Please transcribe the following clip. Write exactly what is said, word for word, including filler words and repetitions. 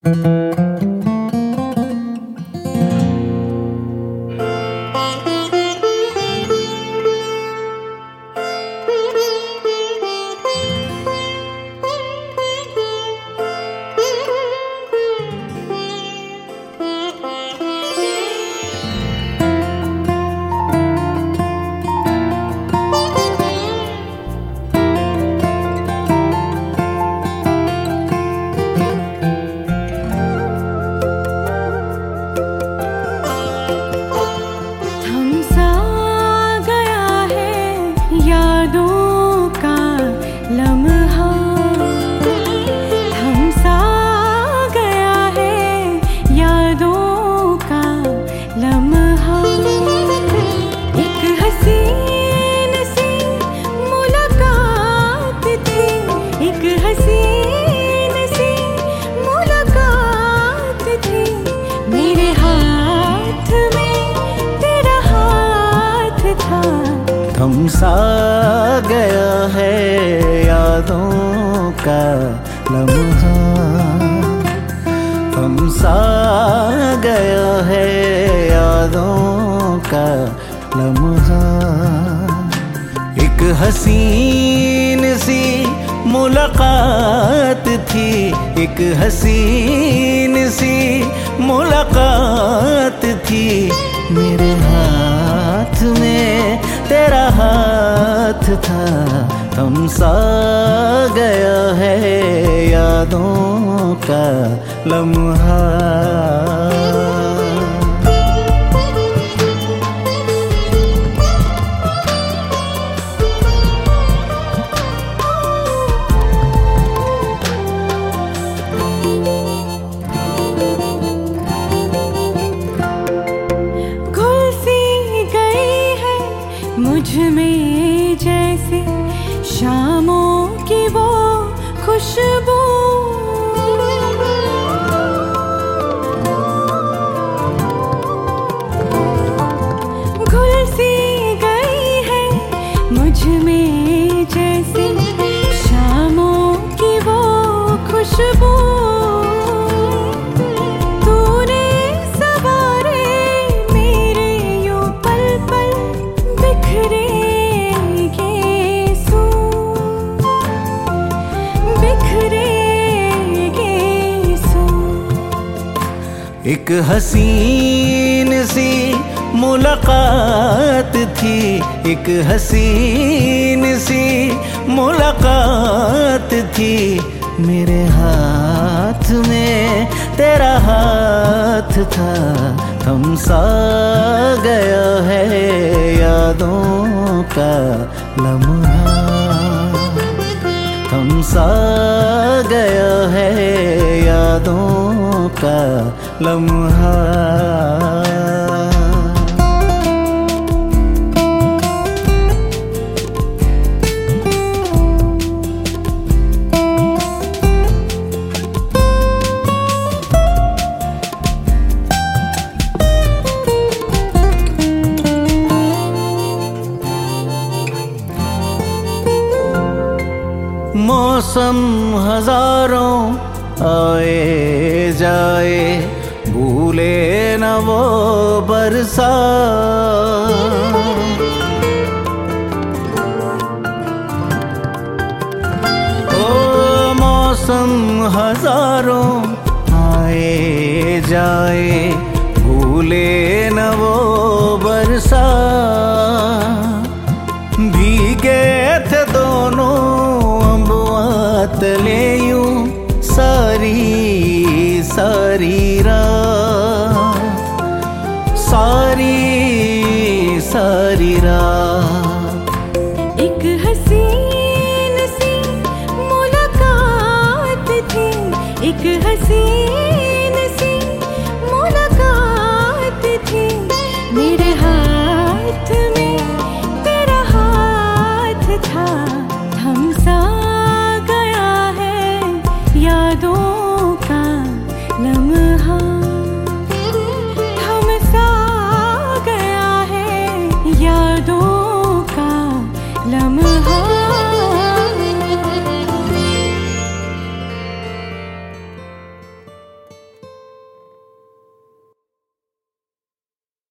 थम सा गया है यादों का लम्हा, थम सा गया है यादों का लम्हा। एक हसीन सी मुलाकात थी, एक हसीन सी मुलाकात थी, मेरे हाथ में तेरा हाथ था। थम सा गया है यादों का लम्हा। मुझ में जैसे शामों की वो खुशबू, घुल सी गई है मुझ में जैसे शामों की वो खुशबू। एक हसीन सी मुलाकात थी, एक हसीन सी मुलाकात थी, मेरे हाथ में तेरा हाथ था। थम सा गया है यादों का लम्हा, थम सा गया है यादों का लम्हा। मौसम हजारों आए जाए, भूले न वो बरसा। ओ मौसम हजारों आए जाए, भूले न वो बरसा। भीगे थे दोनों तले यूं सारी सारी रात, सारी सारी रात। एक हसीन सी मुलाकात थी, एक हसीन